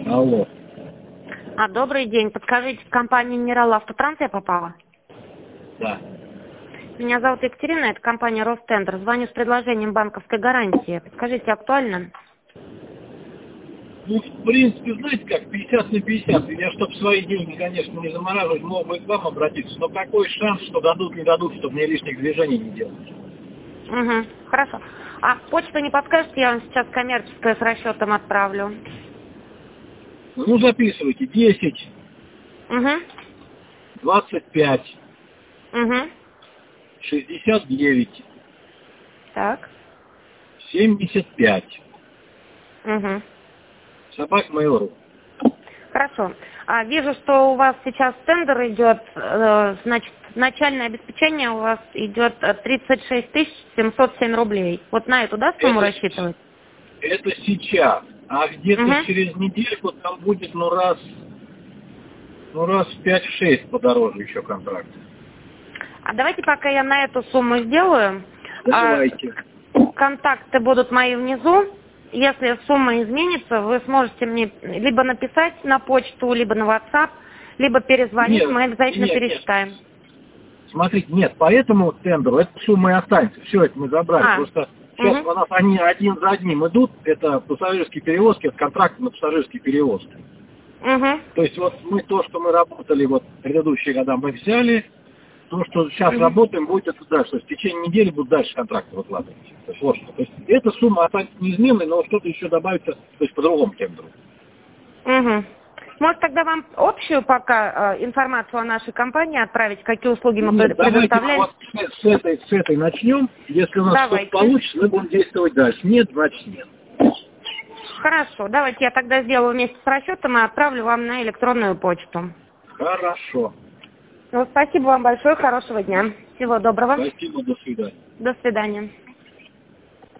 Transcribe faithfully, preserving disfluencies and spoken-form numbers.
Алло. А, добрый день. Подскажите, в компанию Минерал Автотранс я попала? Да. Меня зовут Екатерина, это компания Ростендер. Звоню с предложением банковской гарантии. Подскажите, актуально? Ну, в принципе, знаете как, пятьдесят на пятьдесят. Я, чтобы свои деньги, конечно, не замораживать, мог бы к вам обратиться. Но какой шанс, что дадут, не дадут, чтобы мне лишних движений не делать? Угу, хорошо. А почту не подскажете, я вам сейчас коммерческое с расчетом отправлю. Ну, записывайте. десять, Угу, двадцать пять, угу. шестьдесят девять, Так. семьдесят пять. Угу. Собак Mail.ru. Хорошо. А, вижу, что у вас сейчас тендер идет, э, значит, начальное обеспечение у вас идет э, тридцать шесть тысяч семьсот семь рублей. Вот на эту, да, сумму Это, рассчитывать? это сейчас. А где-то Угу. через недельку там будет, ну, раз, ну, раз в пять-шесть подороже еще контракт. А давайте пока я на эту сумму сделаю. А, Давайте. контакты будут мои внизу. Если сумма изменится, вы сможете мне либо написать на почту, либо на WhatsApp, либо перезвонить, Нет, мы обязательно нет, нет. пересчитаем. Смотрите, нет, по этому тендеру эта сумма и останется. Все это мы забрали. А, Просто сейчас угу, у нас они один за одним идут. Это пассажирские перевозки, это контракты на пассажирские перевозки. угу, То есть вот мы то, что мы работали вот предыдущие года, мы взяли. То, что сейчас угу. работаем, будет это дальше. То есть в течение недели будут дальше контракты выкладывать. То есть, вот что. То есть эта сумма останется неизменной, но что-то еще добавится, то есть по другому тендеру. Угу. Может, тогда вам общую пока э, информацию о нашей компании отправить, какие услуги мы Нет, пре- давайте мы предоставляем? вот с, с этой, с этой начнем. Если у нас что-то Давайте. получится, мы будем действовать дальше. Нет, значит нет. Хорошо, давайте я тогда сделаю вместе с расчетом и отправлю вам на электронную почту. Хорошо. Ну, спасибо вам большое, хорошего дня. Всего доброго. Спасибо, до свидания. До свидания.